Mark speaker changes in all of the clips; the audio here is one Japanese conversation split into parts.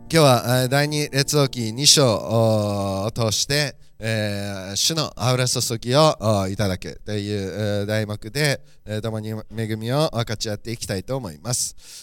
Speaker 1: 今日は第二列王記2章を通して、主の油注ぎをいただくという題目で共に恵みを分かち合っていきたいと思います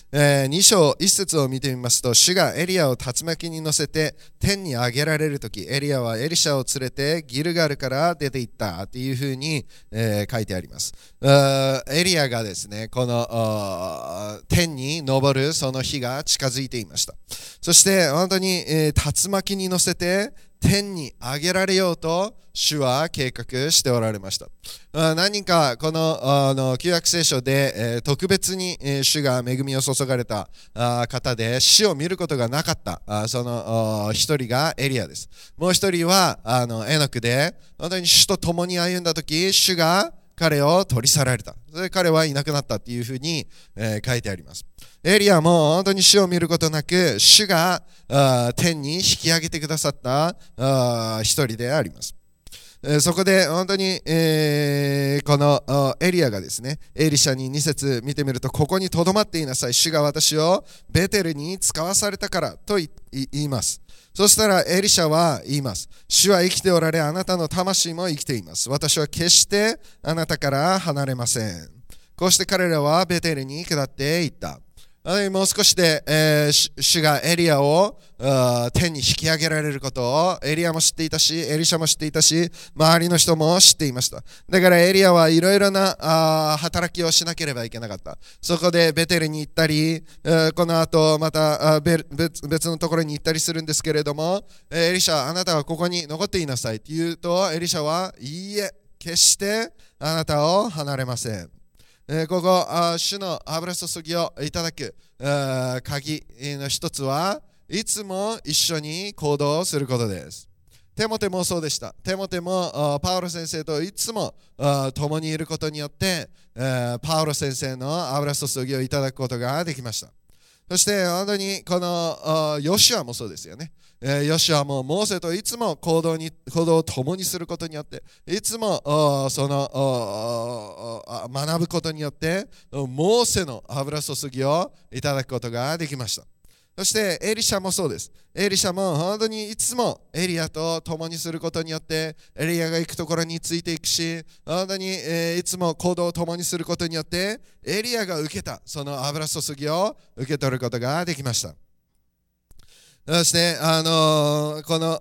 Speaker 1: 。2章1節を見てみますと、主がエリアを竜巻に乗せて天に上げられるとき、エリアはエリシャを連れてギルガルから出て行ったというふうに書いてあります。エリアがですね、この天に昇るその日が近づいていました。そして本当に竜巻に乗せて天に上げられようと主は計画しておられました。何人かこの旧約聖書で特別に主が恵みを注がれた方で死を見ることがなかったその一人がエリアです。もう一人はエノクで、本当に主と共に歩んだ時、主が彼を取り去られた。それで彼はいなくなったというふうに書いてあります。エリアも本当に主を見ることなく、主が天に引き上げてくださった一人であります。そこで本当に、このエリアがですね、エリシャに2節見てみると、ここにとどまっていなさい。主が私をベテルに使わされたからと言います。そしたらエリシャは言います。主は生きておられ、あなたの魂も生きています。私は決してあなたから離れません。こうして彼らはベテルに下っていった。もう少しで、主がエリアを天に引き上げられることをエリアも知っていたし、エリシャも知っていたし、周りの人も知っていました。だからエリアはいろいろな働きをしなければいけなかった。そこでベテルに行ったり、この後また別のところに行ったりするんですけれども、エリシャ、あなたはここに残っていなさいと言うと、エリシャはいいえ、決してあなたを離れません。ここ主の油注ぎをいただく鍵の一つはいつも一緒に行動することです。テモテもそうでした。テモテもパウロ先生といつも共にいることによってパウロ先生の油注ぎをいただくことができました。そして本当にこのヨシュアもそうですよね。ヨシュアもモーセといつも行動を共にすることによって、いつもその学ぶことによってモーセの油注ぎをいただくことができました。そしてエリシャもそうです。エリシャも本当にいつもエリアと共にすることによってエリアが行くところについていくし、本当にいつも行動を共にすることによってエリアが受けたその油注ぎを受け取ることができました。そしてこの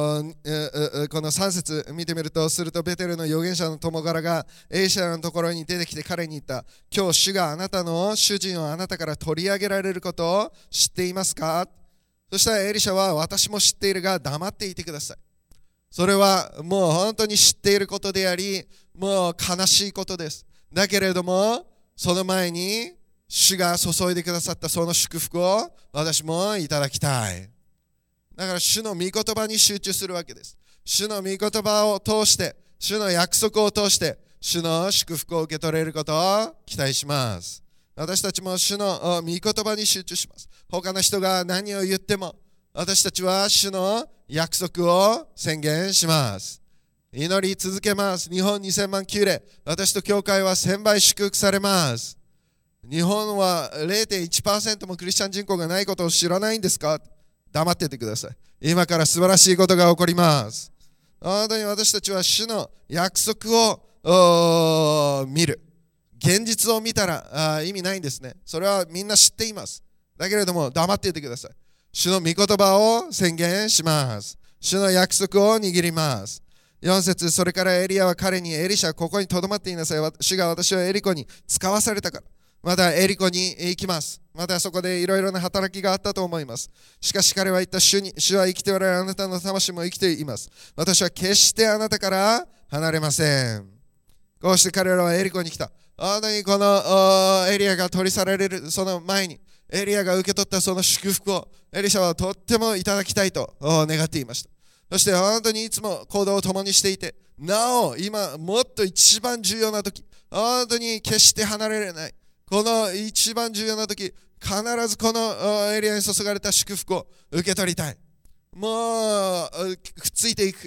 Speaker 1: 3節見てみると、するとベテルの預言者の友柄がエリシャのところに出てきて彼に言った。今日主があなたの主人をあなたから取り上げられることを知っていますか？そしたらエリシャは、私も知っているが黙っていてください。それはもう本当に知っていることであり、もう悲しいことです。だけれどもその前に主が注いでくださったその祝福を私もいただきたい。だから主の御言葉に集中するわけです。主の御言葉を通して、主の約束を通して主の祝福を受け取れることを期待します。私たちも主の御言葉に集中します。他の人が何を言っても私たちは主の約束を宣言します。祈り続けます。日本2000万旧礼、私と教会は1000倍祝福されます。日本は 0.1% もクリスチャン人口がないことを知らないんですか？黙っててください。今から素晴らしいことが起こります。本当に私たちは主の約束を見る。現実を見たら意味ないんですね。それはみんな知っています。だけれども黙っていてください。主の御言葉を宣言します。主の約束を握ります。4節、それからエリアは彼に、エリシャ、ここにとどまっていなさい。主が私をエリコに使わされたから。またエリコに行きます。またそこでいろいろな働きがあったと思います。しかし彼は言った。主は生きておられ、あなたの魂も生きています。私は決してあなたから離れません。こうして彼らはエリコに来た。本当にこのエリアが取り去られるその前に、エリアが受け取ったその祝福をエリシャはとってもいただきたいと願っていました。そして本当にいつも行動を共にしていて、なお今もっと一番重要な時、本当に決して離れられない、この一番重要な時、必ずこのエリアに注がれた祝福を受け取りたい。もうくっついていく。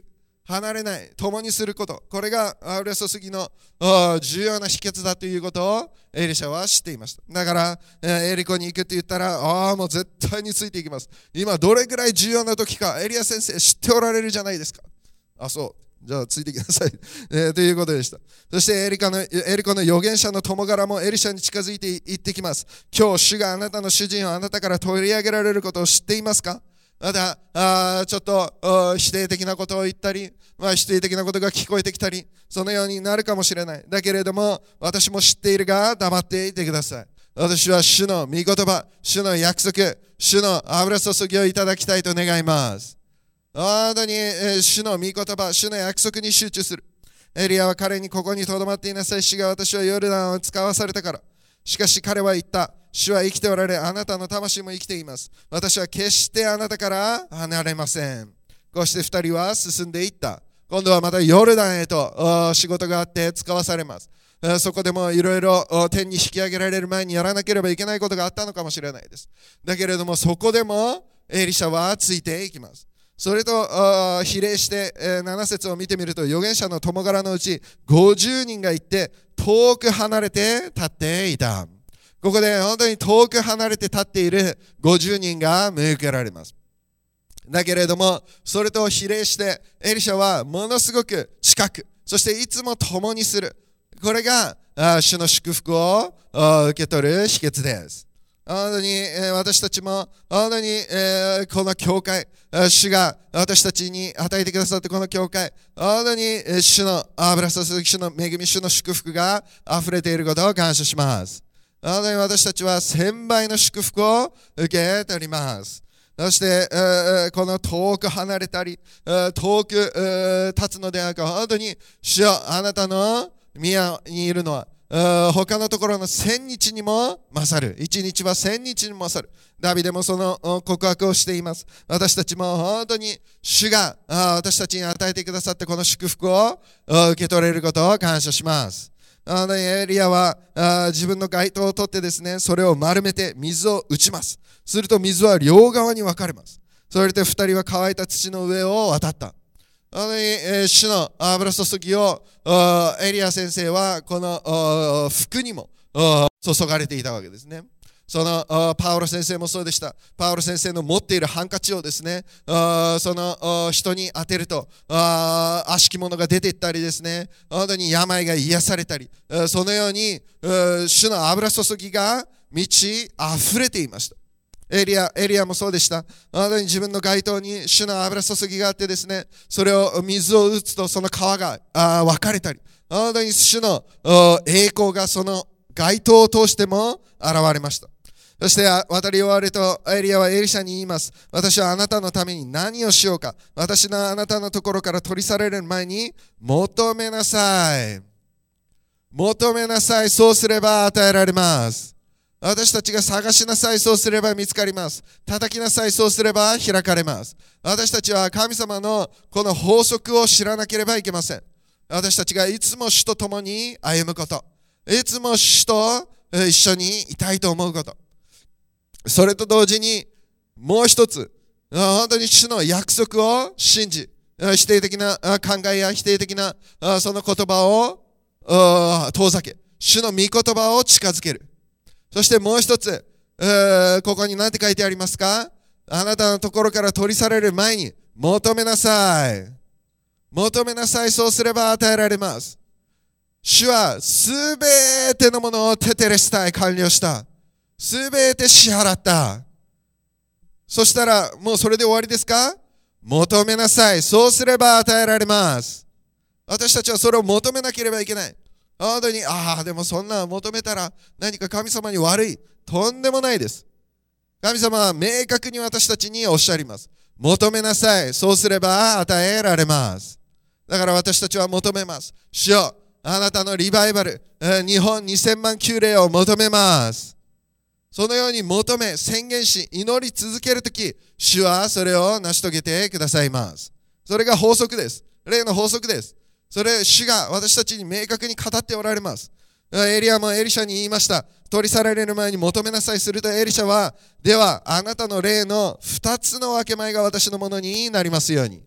Speaker 1: 離れない、共にすること、これが油注ぎの重要な秘訣だということをエリシャは知っていました。だから、エリコに行くって言ったら、もう絶対についていきます。今どれぐらい重要な時か、エリア先生知っておられるじゃないですか。そう。じゃあついてきなさい、ということでした。そしてエリコの預言者の友柄もエリシャに近づいて行ってきます。今日主があなたの主人をあなたから取り上げられることを知っていますか？またちょっと否定的なことを言ったり、否定的なことが聞こえてきたり、そのようになるかもしれない。だけれども私も知っているが黙っていてください。私は主の御言葉、主の約束、主の油注ぎをいただきたいと願います。本当に主の御言葉、主の約束に集中する。エリアは彼にここに留まっていなさい。主が私はヨルダンを使わされたから。しかし彼は言った。主は生きておられ、あなたの魂も生きています。私は決してあなたから離れません。こうして二人は進んでいった。今度はまたヨルダンへと仕事があって使わされます。そこでもいろいろ天に引き上げられる前にやらなければいけないことがあったのかもしれないです。だけれどもそこでもエリシャはついていきます。それと比例して7節を見てみると、預言者の友柄のうち50人が行って遠く離れて立っていた。ここで本当に遠く離れて立っている50人が見受けられます。だけれどもそれと比例してエリシャはものすごく近く、そしていつも共にする。これが主の祝福を受け取る秘訣です。本当に私たちも本当にこの教会、主が私たちに与えてくださってこの教会、本当に主の油注ぎ、主の恵み、主の祝福が溢れていることを感謝します。本当に私たちは1000倍の祝福を受け取ります。そして、この遠く離れたり、遠く立つのではなく、本当に主よ、あなたの宮にいるのは他のところの1000日にも勝る。1日は1000日にも勝る。ダビデもその告白をしています。私たちも本当に主が私たちに与えてくださってこの祝福を受け取れることを感謝します。エリアは自分の街灯を取ってですね、それを丸めて水を打ちます。すると水は両側に分かれます。それで2人は乾いた土の上を渡った。主の油注ぎをエリア先生はこの服にも注がれていたわけですね。そのパウロ先生もそうでした。パウロ先生の持っているハンカチをですね、その人に当てると悪しきものが出ていったりですね、本当に病が癒されたり、そのように主の油注ぎが満ち溢れていました。エリアもそうでした。本当に自分の街灯に主の油注ぎがあってですね、それを水を打つとその川が分かれたり、本当に主の栄光がその街灯を通しても現れました。そして渡り終わるとエリアはエリシャに言います。私はあなたのために何をしようか。私のあなたのところから取り去られる前に求めなさい。求めなさい。そうすれば与えられます。私たちが探しなさい。そうすれば見つかります。叩きなさい。そうすれば開かれます。私たちは神様のこの法則を知らなければいけません。私たちがいつも主と共に歩むこと。いつも主と一緒にいたいと思うこと。それと同時にもう一つ、本当に主の約束を信じ、否定的な考えや否定的なその言葉を遠ざけ、主の御言葉を近づける。そしてもう一つ、ここに何て書いてありますか？あなたのところから取り去られる前に求めなさい。求めなさい。そうすれば与えられます。主はすべてのものをテテレスタイ完了した。すべて支払った。そしたらもうそれで終わりですか？求めなさい。そうすれば与えられます。私たちはそれを求めなければいけない。本当にでもそんな求めたら何か神様に悪い。とんでもないです。神様は明確に私たちにおっしゃります。求めなさい。そうすれば与えられます。だから私たちは求めます。主よ、あなたのリバイバル、日本2000万級霊を求めます。そのように求め、宣言し、祈り続けるとき、主はそれを成し遂げてくださいます。それが法則です。霊の法則です。それ、主が私たちに明確に語っておられます。エリアもエリシャに言いました。取り去られる前に求めなさい。するとエリシャは、ではあなたの霊の2つの分け前が私のものになりますように。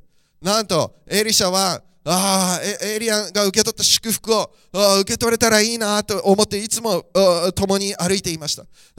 Speaker 1: なんとエリシャはエリアが受け取った祝福を受け取れたらいいなと思っていつも共に歩いていました。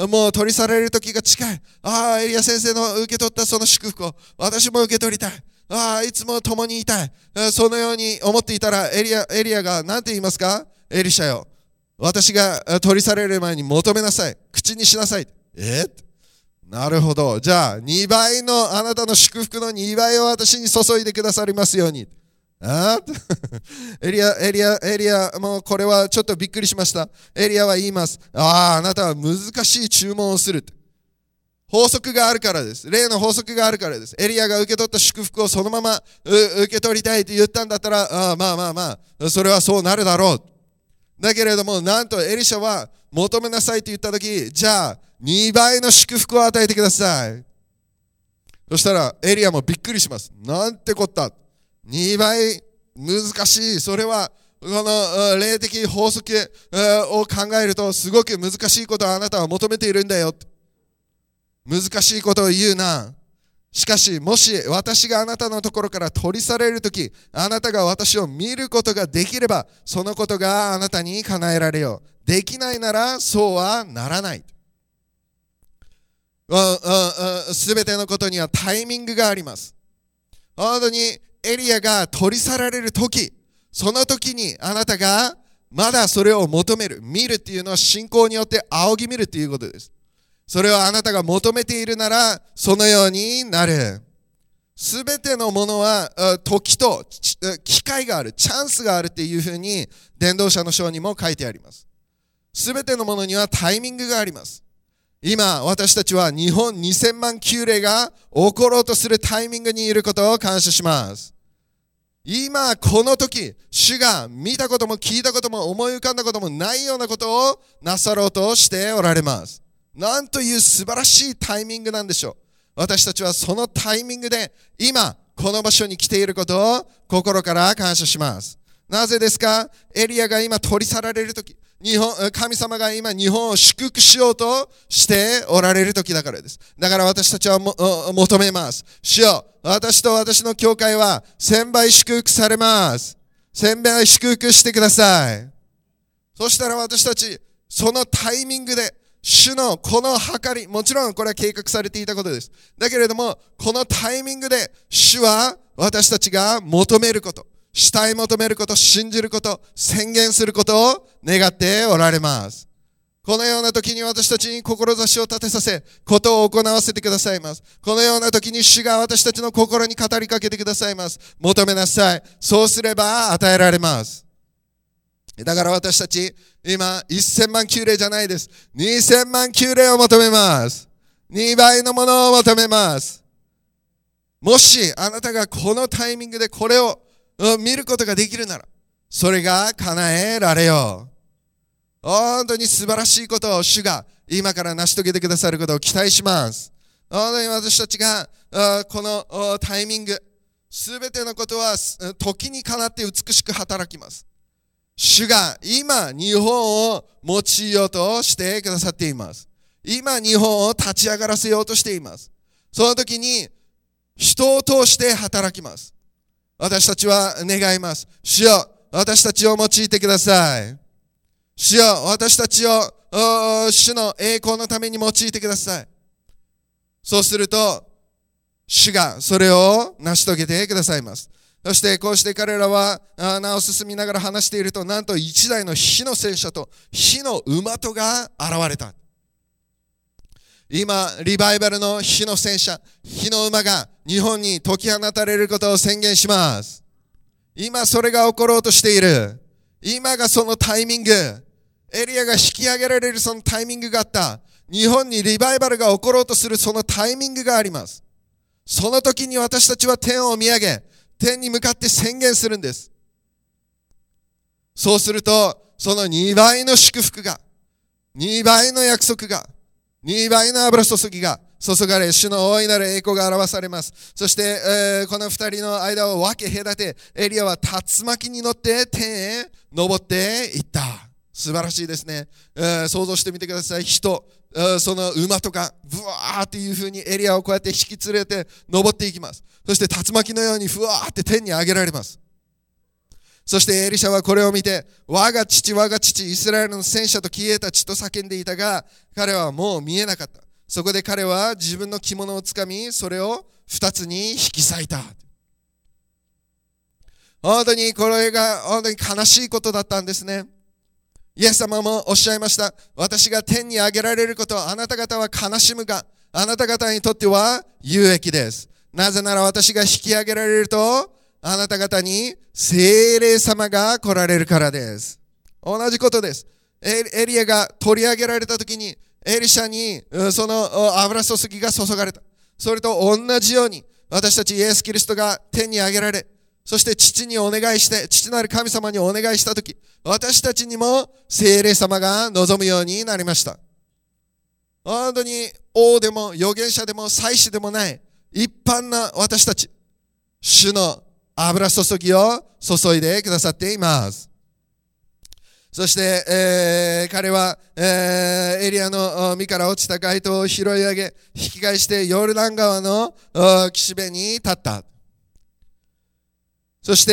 Speaker 1: もう取り去られる時が近い。エリア先生の受け取ったその祝福を私も受け取りたい。いつも共にいたい。そのように思っていたらエリアが何て言いますか？エリシャよ、私が取り去られる前に求めなさい。口にしなさい。なるほど。じゃあ2倍のあなたの祝福の2倍を私に注いでくださりますように。エリア、もうこれはちょっとびっくりしました。エリアは言います。あなたは難しい注文をする。法則があるからです。例の法則があるからです。エリアが受け取った祝福をそのまま受け取りたいと言ったんだったら、まあ、それはそうなるだろう。だけれども、なんとエリシャは求めなさいと言ったとき、じゃあ2倍の祝福を与えてください。そしたらエリアもびっくりします。なんてこった。2倍難しい。それはこの霊的法則を考えるとすごく難しいことをあなたは求めているんだよ。難しいことを言うな。しかしもし私があなたのところから取り去られるとき、あなたが私を見ることができればそのことがあなたに叶えられよう。できないならそうはならない。すべてのことにはタイミングがあります。本当にエリアが取り去られるとき、その時にあなたがまだそれを求める。見るっていうのは信仰によって仰ぎ見るっていうことです。それをあなたが求めているならそのようになる。すべてのものは時と機会がある、チャンスがあるっていうふうに伝道者の書にも書いてあります。すべてのものにはタイミングがあります。今私たちは日本2000万旧礼が起ころうとするタイミングにいることを感謝します。今この時、主が見たことも聞いたことも思い浮かんだこともないようなことをなさろうとしておられます。なんという素晴らしいタイミングなんでしょう。私たちはそのタイミングで今この場所に来ていることを心から感謝します。なぜですか？エリアが今取り去られるとき、神様が今日本を祝福しようとしておられるときだからです。だから私たちは求めます。主よ、私と私の教会は1000倍祝福されます。1000倍祝福してください。そしたら私たちそのタイミングで主のこの計り、もちろんこれは計画されていたことです。だけれども、このタイミングで主は私たちが求めること、主体求めること、信じること、宣言することを願っておられます。このような時に私たちに志を立てさせ、ことを行わせてくださいます。このような時に主が私たちの心に語りかけてくださいます。求めなさい。そうすれば与えられます。だから私たち、今、1000万旧礼じゃないです。2000万旧礼を求めます。2倍のものを求めます。もし、あなたがこのタイミングでこれを見ることができるなら、それが叶えられよう。本当に素晴らしいことを主が今から成し遂げてくださることを期待します。本当に私たちがこのタイミング、すべてのことは時にかなって美しく働きます。主が今日本を用いようとしてくださっています。今日本を立ち上がらせようとしています。その時に人を通して働きます。私たちは願います。主よ、私たちを用いてください。主よ、私たちを主の栄光のために用いてください。そうすると主がそれを成し遂げてくださいます。そしてこうして彼らは名を進みながら話していると、なんと一台の火の戦車と火の馬とが現れた。今リバイバルの火の戦車、火の馬が日本に解き放たれることを宣言します。今それが起ころうとしている。今がそのタイミング。エリアが引き上げられるそのタイミングがあった。日本にリバイバルが起ころうとするそのタイミングがあります。その時に私たちは天を見上げ、天に向かって宣言するんです。そうするとその2倍の祝福が、2倍の約束が、2倍の油注ぎが注がれ、主の大いなる栄光が表されます。そして、この2人の間を分け隔て、エリアは竜巻に乗って天へ登っていった。素晴らしいですね。想像してみてください。火とその馬とかブワーっていう風にエリアをこうやって引き連れて登っていきます。そして竜巻のようにふわーって天に上げられます。そしてエリシャはこれを見て、我が父、イスラエルの戦車と消えた血と叫んでいたが、彼はもう見えなかった。そこで彼は自分の着物をつかみ、それを二つに引き裂いた。本当にこれが本当に悲しいことだったんですね。イエス様もおっしゃいました。私が天に上げられること、あなた方は悲しむが、あなた方にとっては有益です。なぜなら私が引き上げられると、あなた方に聖霊様が来られるからです。同じことです。エリアが取り上げられたときに、エリシャにその油注ぎが注がれた。それと同じように、私たちイエス・キリストが天に上げられ、そして父にお願いして、父なる神様にお願いしたとき、私たちにも聖霊様が望むようになりました。本当に王でも預言者でも祭司でもない一般な私たち、主の油注ぎを注いでくださっています。そして、彼は、エリアの身から落ちた街灯を拾い上げ、引き返してヨルダン川の岸辺に立った。そして、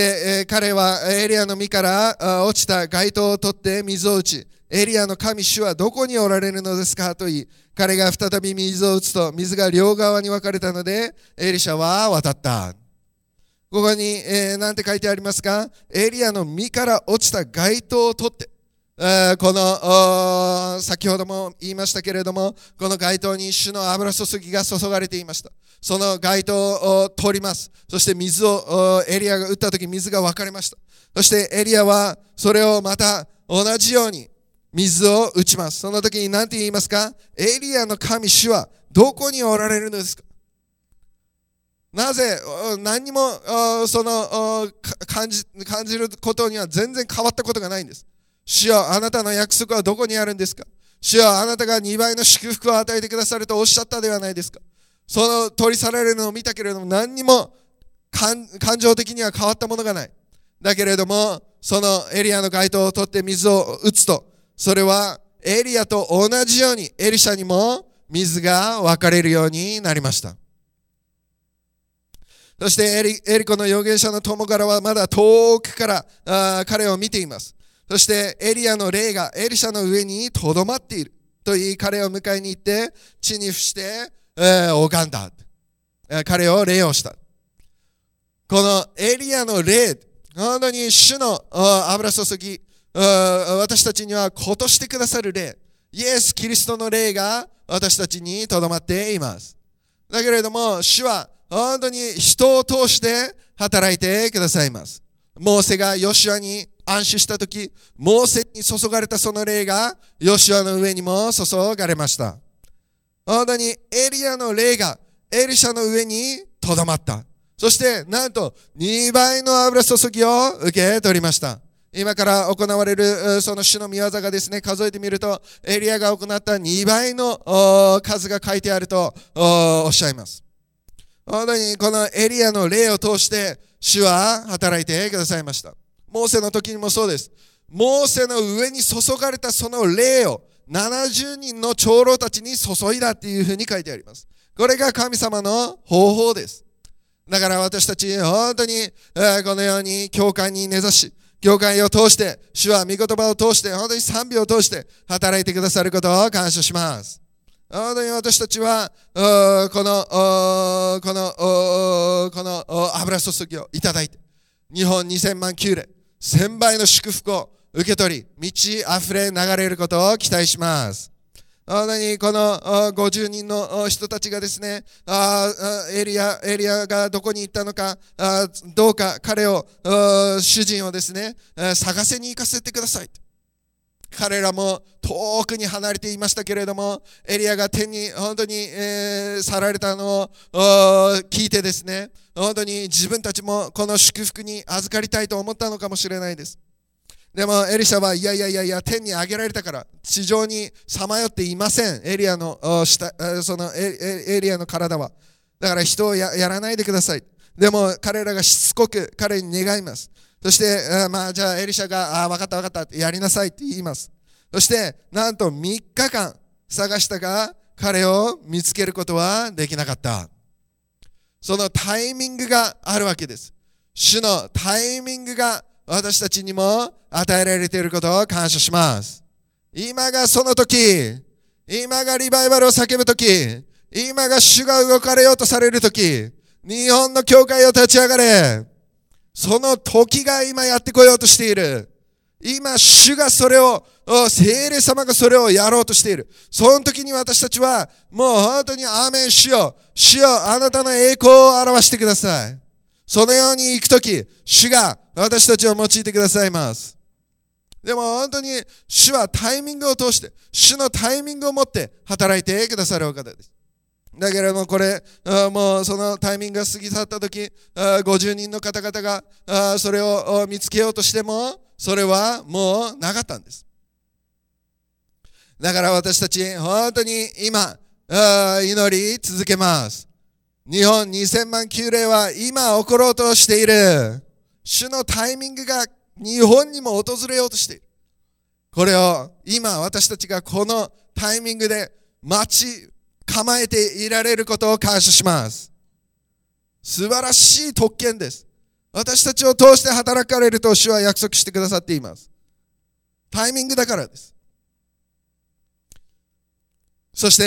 Speaker 1: 彼はエリアの身から落ちた街灯を取って水を打ち、エリアの神主はどこにおられるのですかと言い、彼が再び水を打つと水が両側に分かれたので、エリシャは渡った。ここに、何て書いてありますか？エリアの身から落ちた街灯を取って、この先ほども言いましたけれども、この街灯に主の油注ぎが注がれていました。その街灯を取ります。そして水をエリアが打ったとき水が分かれました。そしてエリアはそれをまた同じように水を打ちます。その時に何て言いますか？エリアの神主はどこにおられるのですか？なぜ何にもその感じることには全然変わったことがないんです。主よ、あなたの約束はどこにあるんですか？主よ、あなたが2倍の祝福を与えてくださるとおっしゃったではないですか。その取り去られるのを見たけれども、何にも感情的には変わったものがない。だけれども、そのエリアの街灯を取って水を打つと、それはエリアと同じようにエリシャにも水が分かれるようになりました。そしてエリコの預言者の友柄はまだ遠くから彼を見ています。そしてエリアの霊がエリシャの上にとどまっていると言い、彼を迎えに行って地に伏して拝んだ。彼を礼をした。このエリアの霊、本当に主の油注ぎ、私たちにはことしてくださる霊、イエス・キリストの霊が私たちにとどまっています。だけれども主は本当に人を通して働いてくださいます。モーセがヨシュアに安守したとき、モーセに注がれたその霊がヨシュアの上にも注がれました。本当にエリアの霊がエリシャの上にとどまった。そしてなんと2倍の油注ぎを受け取りました。今から行われるその主の御業がですね、数えてみるとエリアが行った2倍の数が書いてあるとおっしゃいます。本当にこのエリアの霊を通して主は働いてくださいました。モーセの時にもそうです。モーセの上に注がれたその霊を70人の長老たちに注いだっていうふうに書いてあります。これが神様の方法です。だから私たち本当にこのように教会に根ざし、教会を通して主は御言葉を通して本当に賛美を通して働いてくださることを感謝します。本当に私たちはこの油注ぎをいただいて、日本2000万宮礼1000倍の祝福を受け取り、満ち溢れ流れることを期待します。本当にこの50人の人たちがですね、エリアがどこに行ったのか、どうか彼を主人をですね探せに行かせてください。彼らも遠くに離れていましたけれども、エリアが天に本当に去られたのを聞いてですね、本当に自分たちもこの祝福に預かりたいと思ったのかもしれないです。でもエリシャはいや天に上げられたから地上にさまよっていません。エリアのそのエリアの体はだから人を やらないでください。でも彼らがしつこく彼に願います。そしてじゃあエリシャが分かったってやりなさいって言います。そしてなんと3日間探したが、彼を見つけることはできなかった。そのタイミングがあるわけです。主のタイミングが私たちにも与えられていることを感謝します。今がその時、今がリバイバルを叫ぶ時、今が主が動かれようとされる時、日本の教会を立ち上がれ。その時が今やってこようとしている。今、主がそれを、聖霊様がそれをやろうとしている。その時に私たちは、もう本当にアーメン主よ、主よ、あなたの栄光を表してください。そのように行く時、主が私たちを用いてくださいます。でも本当に主はタイミングを通して、主のタイミングを持って働いてくださるお方です。だけれどもこれ、もうそのタイミングが過ぎ去った時、50人の方々がそれを見つけようとしても、それはもうなかったんです。だから私たち、本当に今、祈り続けます。日本2000万旧霊は今起ころうとしている。主のタイミングが日本にも訪れようとしている。これを今私たちがこのタイミングで待ち構えていられることを感謝します。素晴らしい特権です。私たちを通して働かれると主は約束してくださっています。タイミングだからです。そして、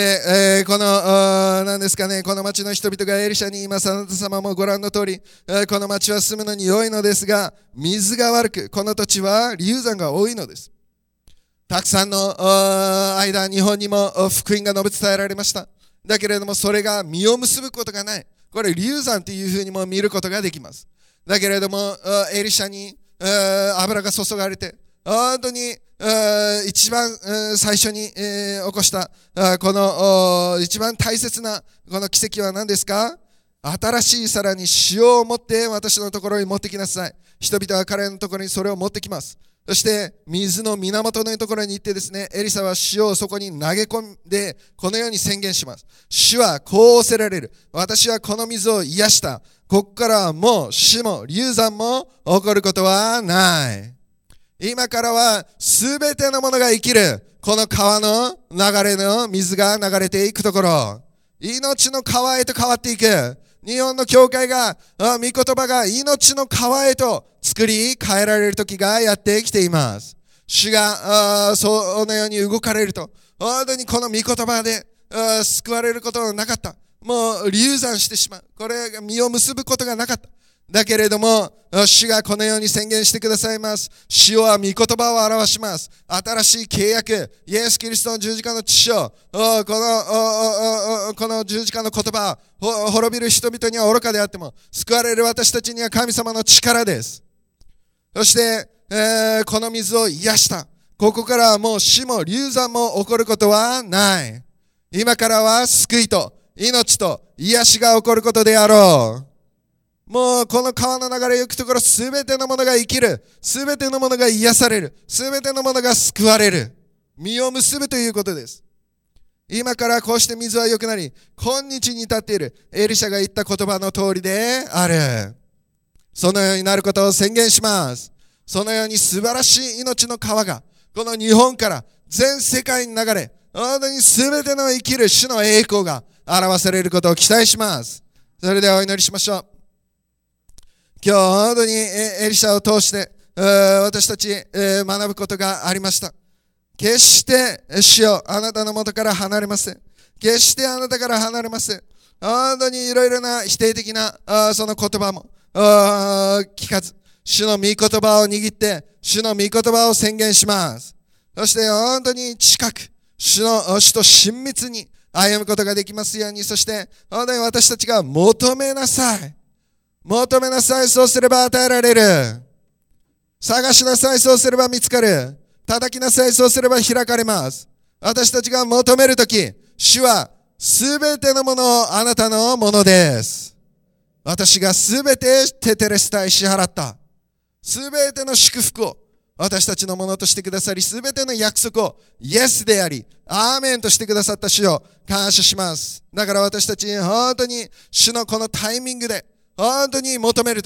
Speaker 1: この、何ですかね、この町の人々がエリシャに言います。あなた様もご覧の通り、この町は住むのに良いのですが、水が悪く、この土地は流産が多いのです。たくさんの間、日本にも福音が述べ伝えられました。だけれども、それが実を結ぶことがない。これ、流産というふうにも見ることができます。だけれども、エリシャに油が注がれて、本当に一番最初に起こしたこの一番大切なこの奇跡は何ですか？新しい皿に塩を持って私のところに持ってきなさい。人々は彼のところにそれを持ってきます。そして水の源のところに行ってですね、エリサは塩をそこに投げ込んでこのように宣言します。主はこう仰せられる。私はこの水を癒した。ここからはもう死も流産も起こることはない。今からはすべてのものが生きる。この川の流れの水が流れていくところ。命の川へと変わっていく。日本の教会が、御言葉が命の川へと作り変えられる時がやってきています。主がそのように動かれると、本当にこの御言葉で救われることはなかった。もう流産してしまう。これが実を結ぶことがなかった。だけれども、主がこのように宣言してくださいます。主は御言葉を表します。新しい契約、イエス・キリストの十字架の血を、この十字架の言葉、滅びる人々には愚かであっても、救われる私たちには神様の力です。そして、この水を癒した。ここからはもう死も流産も起こることはない。今からは救いと命と癒しが起こることであろう。もうこの川の流れゆくところすべてのものが生きる。すべてのものが癒される。すべてのものが救われる。実を結ぶということです。今からこうして水は良くなり、今日に至っているエリシャが言った言葉の通りである。そのようになることを宣言します。そのように素晴らしい命の川が、この日本から全世界に流れ、本当にすべての生きる主の栄光が表されることを期待します。それではお祈りしましょう。今日本当にエリシャを通して私たち学ぶことがありました。決して主よあなたの元から離れません。決してあなたから離れません。本当にいろいろな否定的なその言葉も聞かず、主の御言葉を握って主の御言葉を宣言します。そして本当に近く主と親密に歩むことができますように、そして本当に私たちが求めなさい。求めなさい、そうすれば与えられる。探しなさい、そうすれば見つかる。叩きなさい、そうすれば開かれます。私たちが求めるとき、主はすべてのものをあなたのものです。私がすべてテテレスタイ支払った。すべての祝福を私たちのものとしてくださり、すべての約束をイエスであり、アーメンとしてくださった主を感謝します。だから私たち本当に主のこのタイミングで本当に求めるとき、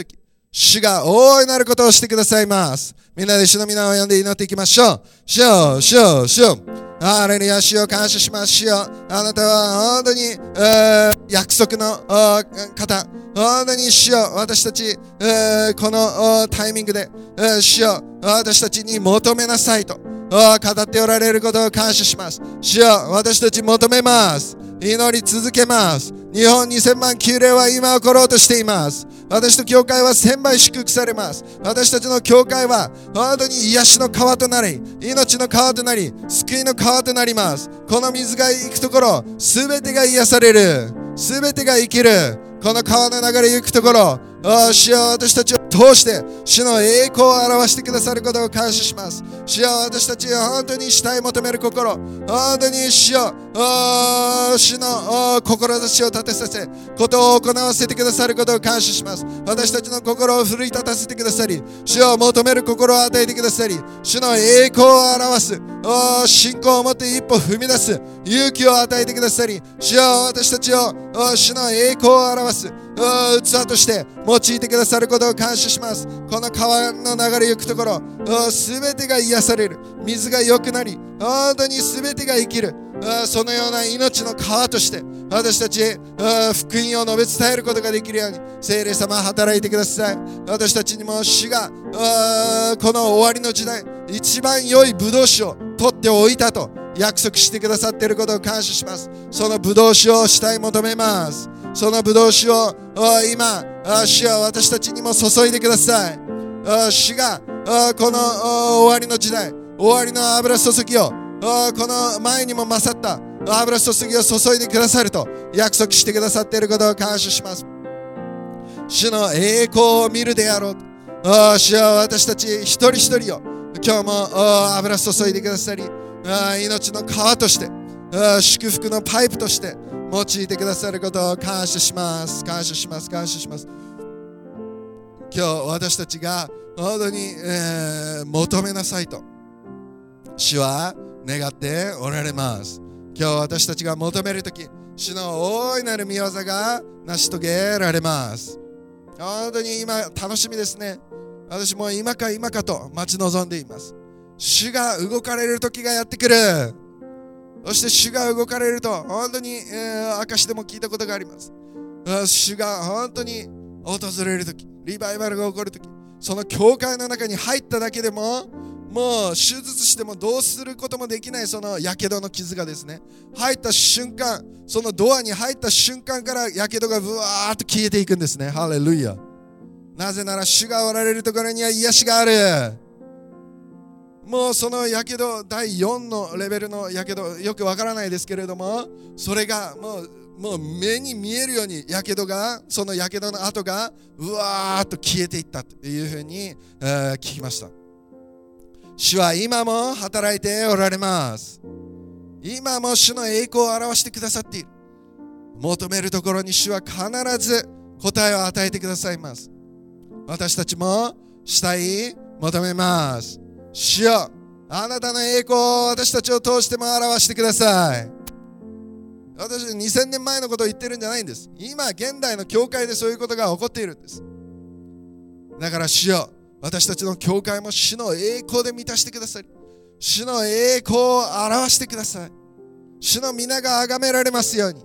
Speaker 1: 主が大いなることをしてくださいます。みんなで主の皆を呼んで祈っていきましょう。主よ、主よ、主よ。ハレルヤ、主よ、感謝します。主よ、あなたは本当に、約束の方。本当に主よ、私たち、このタイミングで、主よ、私たちに求めなさいと語っておられることを感謝します。主よ、私たち求めます。祈り続けます。日本2000万旧霊は今起ころうとしています。私と教会は1000倍祝福されます。私たちの教会は本当に癒しの川となり、命の川となり、救いの川となります。この水が行くところ、すべてが癒される。すべてが生きる。この川の流れ行くところ、主よ、私たちを通して主の栄光を表してくださることを感謝します。主よ、私たちは本当に主体求める心、本当に主よ、主の志を立てさせ、ことを行わせてくださることを感謝します。私たちの心を奮い立たせてくださり、主を求める心を与えてくださり、主の栄光を表す、信仰を持って一歩踏み出す勇気を与えてくださり、主よ、私たちを主の栄光を表す器として用いてくださることを感謝します。この川の流れ行くところ、すべてが癒される。水が良くなり、本当にすべてが生きる。そのような命の川として私たちへ福音を述べ伝えることができるように聖霊様働いてください。私たちにも主がこの終わりの時代一番良いブドウ酒を取っておいたと約束してくださっていることを感謝します。そのブドウ酒を主体求めます。そのブドウ酒を今主は私たちにも注いでください。主がこの終わりの時代、終わりの油注ぎをこの前にも勝った油注ぎを注いでくださると約束してくださっていることを感謝します。主の栄光を見るであろうと。主は私たち一人一人を今日も油注いでくださり、命の川として祝福のパイプとして用いてくださることを感謝します。感謝します。感謝します。今日私たちが本当に、求めなさいと主は願っておられます。今日私たちが求めるとき、主の大いなる御業が成し遂げられます。本当に今楽しみですね。私も今か今かと待ち望んでいます。主が動かれる時がやってくる。そして主が動かれると本当に、証でも聞いたことがあります。主が本当に訪れる時、リバイバルが起こる時、その教会の中に入っただけでももう手術してもどうすることもできないそのやけどの傷がですね、入った瞬間、そのドアに入った瞬間からやけどがブワーッと消えていくんですね。ハレルヤ。なぜなら主がおられるところには癒しがある。もうそのやけど第4のレベルのやけどよくわからないですけれども、それがもう目に見えるようにやけどが、そのやけどの跡がうわーっと消えていったというふうに、聞きました。主は今も働いておられます。今も主の栄光を表してくださっている。求めるところに主は必ず答えを与えてくださいます。私たちも主体求めます。主よ、あなたの栄光を私たちを通しても表してください。私2000年前のことを言ってるんじゃないんです。今現代の教会でそういうことが起こっているんです。だから主よ、私たちの教会も主の栄光で満たしてください。主の栄光を表してください。主の皆が崇められますように。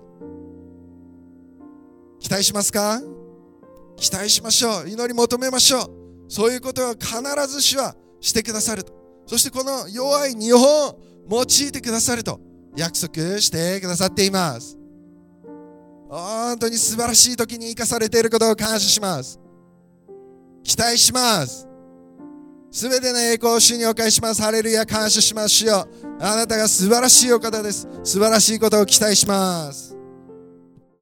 Speaker 1: 期待しますか？期待しましょう。祈り求めましょう。そういうことは必ず主はしてくださると。そしてこの弱い日本を用いてくださると約束してくださっています。本当に素晴らしい時に生かされていることを感謝します。期待します。すべての栄光を主にお返しします。ハレルヤ、感謝します。主よ、あなたが素晴らしいお方です。素晴らしいことを期待します。